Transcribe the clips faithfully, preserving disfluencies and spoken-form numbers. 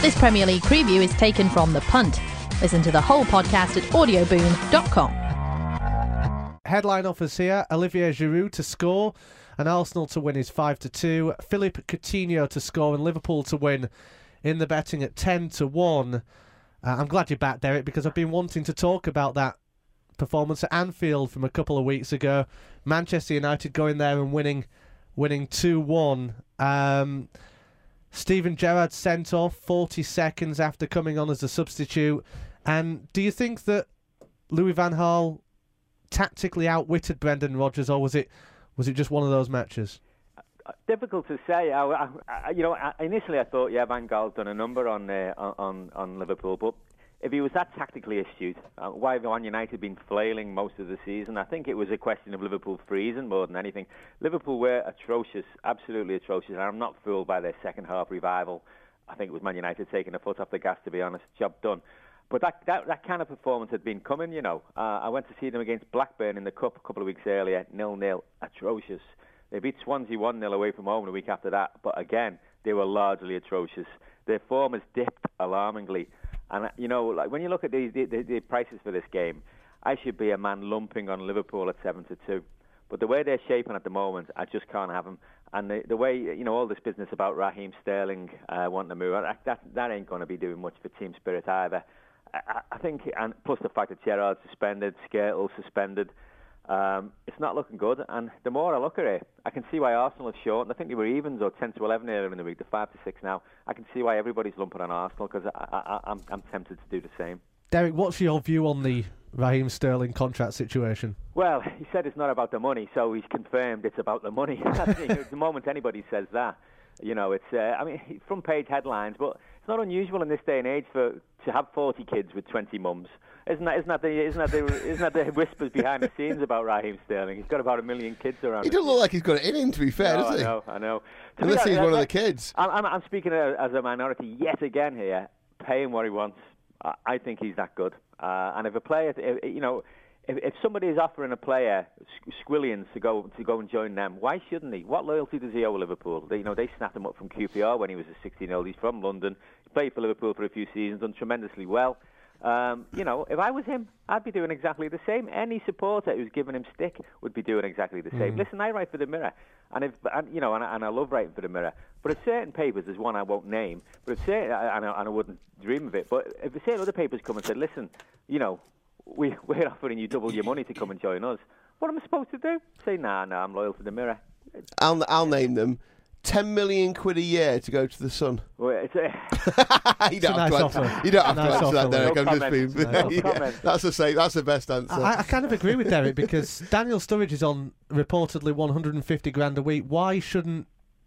This Premier League preview is taken from The Punt. Listen to the whole podcast at audioboom dot com. Headline offers here: Olivier Giroud to score, and Arsenal to win is five to two. Philippe Coutinho to score and Liverpool to win in the betting at ten to one. Uh, I'm glad you're back, Derek, because I've been wanting to talk about that performance at Anfield from a couple of weeks ago. Manchester United going there and winning winning two one. Um, Steven Gerrard sent off forty seconds after coming on as a substitute. And do you think that Louis van Gaal tactically outwitted Brendan Rodgers, or was it was it just one of those matches? Difficult to say. I, I, you know, initially I thought, yeah, Van Gaal's done a number on uh, on on Liverpool, but if he was that tactically astute, uh, why have Man United been flailing most of the season? I think it was a question of Liverpool freezing more than anything. Liverpool were atrocious, absolutely atrocious, and I'm not fooled by their second half revival. I think it was Man United taking a foot off the gas, to be honest. Job done. But that, that that kind of performance had been coming, you know. Uh, I went to see them against Blackburn in the Cup a couple of weeks earlier, nil nil, atrocious. They beat Swansea one nil away from home the week after that, but again, they were largely atrocious. Their form has dipped alarmingly. And, you know, like when you look at the, the, the prices for this game, I should be a man lumping on Liverpool at seven to two. But the way they're shaping at the moment, I just can't have them. And the, the way, you know, all this business about Raheem Sterling uh, wanting to move, that, that ain't going to be doing much for team spirit either. I, I think, and plus the fact that Gerrard's suspended, Skrtel suspended, um, it's not looking good. And the more I look at it, I can see why Arsenal have shortened. I think they were evens or ten to eleven earlier in the week, they're five to six now. I can see why everybody's lumping on Arsenal, because I, I, I'm, I'm tempted to do the same. Derek, what's your view on the Raheem Sterling contract situation? Well, he said it's not about the money, so he's confirmed it's about the money. The moment anybody says that, you know, it's, uh, I mean, front page headlines, but it's not unusual in this day and age for to have forty kids with twenty mums. Isn't that, isn't that the isn't that the isn't that the whispers behind the scenes about Raheem Sterling? He's got about a million kids around. He doesn't look like he's got it in him, to be fair, no, does he? I know, I know. To Unless me, he's that, one that, of the kids. I'm, I'm, I'm speaking as a minority yet again here. Pay him what he wants. I, I think he's that good. Uh, and if a player, if, you know, if, if somebody is offering a player squillions to go to go and join them, why shouldn't he? What loyalty does he owe Liverpool? They, you know, they snapped him up from Q P R when he was a sixteen-year-old. He's from London. He played for Liverpool for a few seasons, done tremendously well. Um, you know, if I was him, I'd be doing exactly the same. Any supporter who's giving him stick would be doing exactly the same. Mm. Listen, I write for the Mirror, and if and, you know, and, and I love writing for the Mirror. But if certain papers, there's one I won't name, but if certain, and I, and I wouldn't dream of it. But if certain other papers come and say, listen, you know, we we're offering you double your money to come and join us, what am I supposed to do? Say, nah, nah, I'm loyal to the Mirror. I'll I'll name them. Ten million quid a year to go to the Sun. Well, it's a, you don't have nice to offer. answer, you don't have nice to answer that, Derek. No I'm just being, no yeah, that's the same. That's the best answer. I, I kind of agree with Derek, because Daniel Sturridge is on reportedly one hundred fifty grand a week. Why shouldn't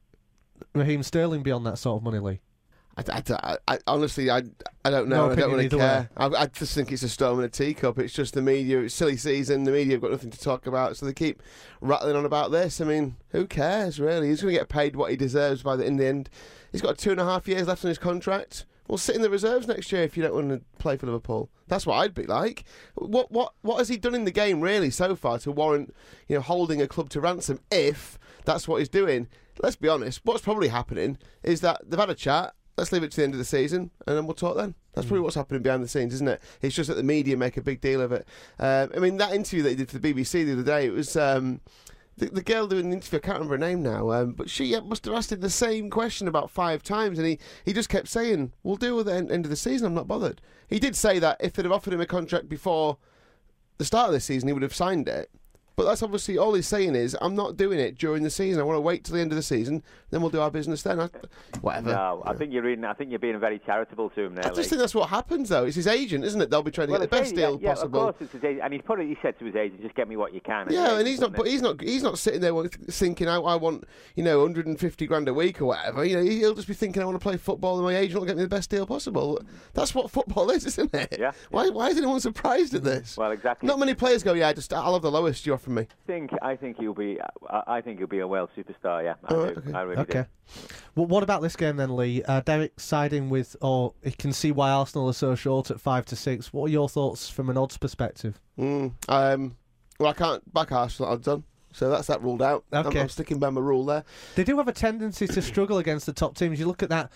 Raheem Sterling be on that sort of money, Lee? I, I, I, honestly, I, I don't know. No I don't really either care. I, I just think it's a storm in a teacup. It's just the media. It's silly season. The media have got nothing to talk about, so they keep rattling on about this. I mean, who cares, really? He's going to get paid what he deserves by the in the end. He's got two and a half years left on his contract. Well, sit in the reserves next year if you don't want to play for Liverpool. That's what I'd be like. What what what has he done in the game, really, so far to warrant, you know, holding a club to ransom if that's what he's doing? Let's be honest. What's probably happening is that they've had a chat. Let's leave it to the end of the season, and then we'll talk then. That's probably what's happening behind the scenes, isn't it? It's just that the media make a big deal of it. Um, I mean, that interview that he did for the B B C the other day, it was um, the, the girl doing the interview, I can't remember her name now, um, but she must have asked him the same question about five times, and he, he just kept saying, we'll deal with it at the end of the season, I'm not bothered. He did say that if they'd have offered him a contract before the start of the season, he would have signed it. But that's obviously all he's saying is, I'm not doing it during the season. I want to wait till the end of the season, then we'll do our business then. I, whatever. No, I think you're reading. I think you're being very charitable to him there. I just Lee. think that's what happens, though. It's his agent, isn't it? They'll be trying to well, get the best agent, deal yeah, possible. Yeah, of course it's his agent, and he's probably he said to his agent, "Just get me what you can." Yeah, and and he's not. But he's not. He's not sitting there thinking, "I, I want, you know, one hundred fifty grand a week or whatever." You know, he'll just be thinking, "I want to play football, and my agent will get me the best deal possible." That's what football is, isn't it? Yeah. Why? Why is anyone surprised at this? Well, exactly. Not many players go, "Yeah, just I'll have the lowest you offer me." I think. I think he'll be. I, I think he'll be a Wales superstar. Yeah, I Oh, do. okay. I really Okay. do. Well, what about this game then, Lee? Uh, Derek siding with, or he can see why Arsenal are so short at five to six. What are your thoughts from an odds perspective? Mm, um, well, I can't back Arsenal. I've done. So that's that ruled out. Okay. I'm, I'm sticking by my rule there. They do have a tendency to struggle against the top teams. You look at that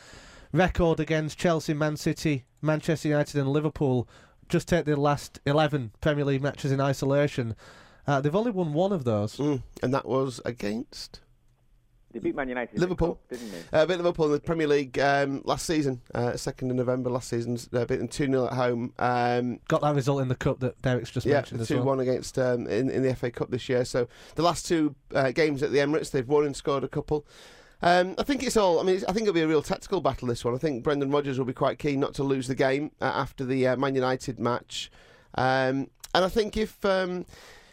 record against Chelsea, Man City, Manchester United and Liverpool. Just take the last eleven Premier League matches in isolation. Uh, they've only won one of those. Mm, and that was against... They beat Man United in Liverpool, the cup, didn't they? Uh, beat Liverpool in the Premier League um, last season, uh, second of November last season. Uh, beat them two nil at home. Um, Got that result in the cup that Derek's just yeah, mentioned as well. two one against um, in, in the F A Cup this year. So the last two uh, games at the Emirates, they've won and scored a couple. Um, I think it's all. I mean, it's, I think it'll be a real tactical battle. This one. I think Brendan Rodgers will be quite keen not to lose the game uh, after the uh, Man United match. Um, and I think if um,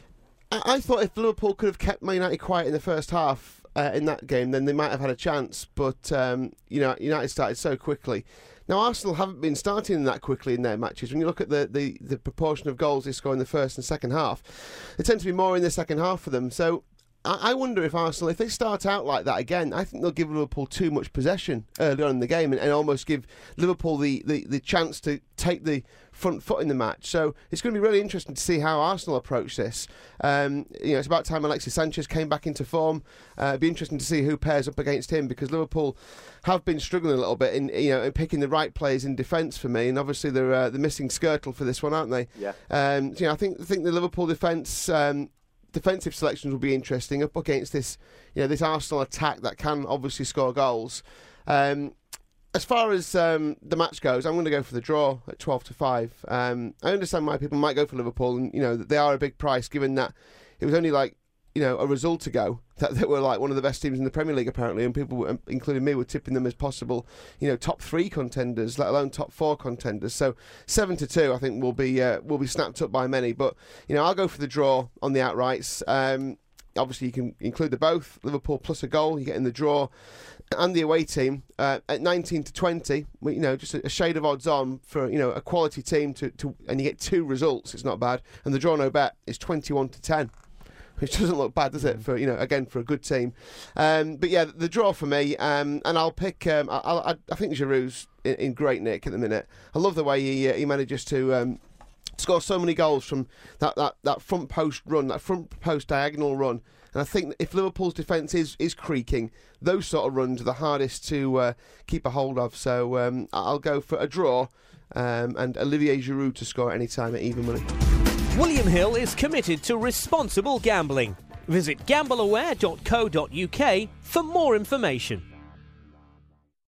I, I thought if Liverpool could have kept Man United quiet in the first half. Uh, in that game, then they might have had a chance. But um, you know, United started so quickly. Now Arsenal haven't been starting that quickly in their matches. When you look at the, the, the proportion of goals they score in the first and second half, they tend to be more in the second half for them. So I, I wonder if Arsenal, if they start out like that again, I think they'll give Liverpool too much possession early on in the game and, and almost give Liverpool the, the, the chance to take the front foot in the match. So it's going to be really interesting to see how Arsenal approach this. Um, you know, it's about time Alexis Sanchez came back into form. Uh, it'd be interesting to see who pairs up against him, because Liverpool have been struggling a little bit in you know in picking the right players in defence for me, and obviously they're uh, they're missing Skirtle for this one, aren't they? Yeah. Um, so, you know, I think I think the Liverpool defence. Um, defensive selections will be interesting up against this, you know, this Arsenal attack that can obviously score goals. Um, as far as um, the match goes, I'm going to go for the draw at twelve to five. Um, I understand why people might go for Liverpool, and you know they are a big price given that it was only like you know a result ago that they were like one of the best teams in the Premier League apparently, and people, including me, were tipping them as possible, you know, top three contenders, let alone top four contenders. So seven to two, I think will be uh, will be snapped up by many. But you know, I'll go for the draw on the outrights. Um, obviously, you can include the both Liverpool plus a goal. You get in the draw and the away team uh, at nineteen to twenty. You know, just a, a shade of odds on for you know a quality team to, to and you get two results. It's not bad. And the draw no bet is twenty-one to ten. Which doesn't look bad, does it? For you know, again for a good team, um, but yeah, the draw for me, um, and I'll pick. Um, I, I, I think Giroud's in, in great nick at the minute. I love the way he uh, he manages to um, score so many goals from that, that, that front post run, that front post diagonal run. And I think that if Liverpool's defence is is creaking, those sort of runs are the hardest to uh, keep a hold of. So um, I'll go for a draw um, and Olivier Giroud to score any time at even money. William Hill is committed to responsible gambling. Visit gamble aware dot co dot uk for more information.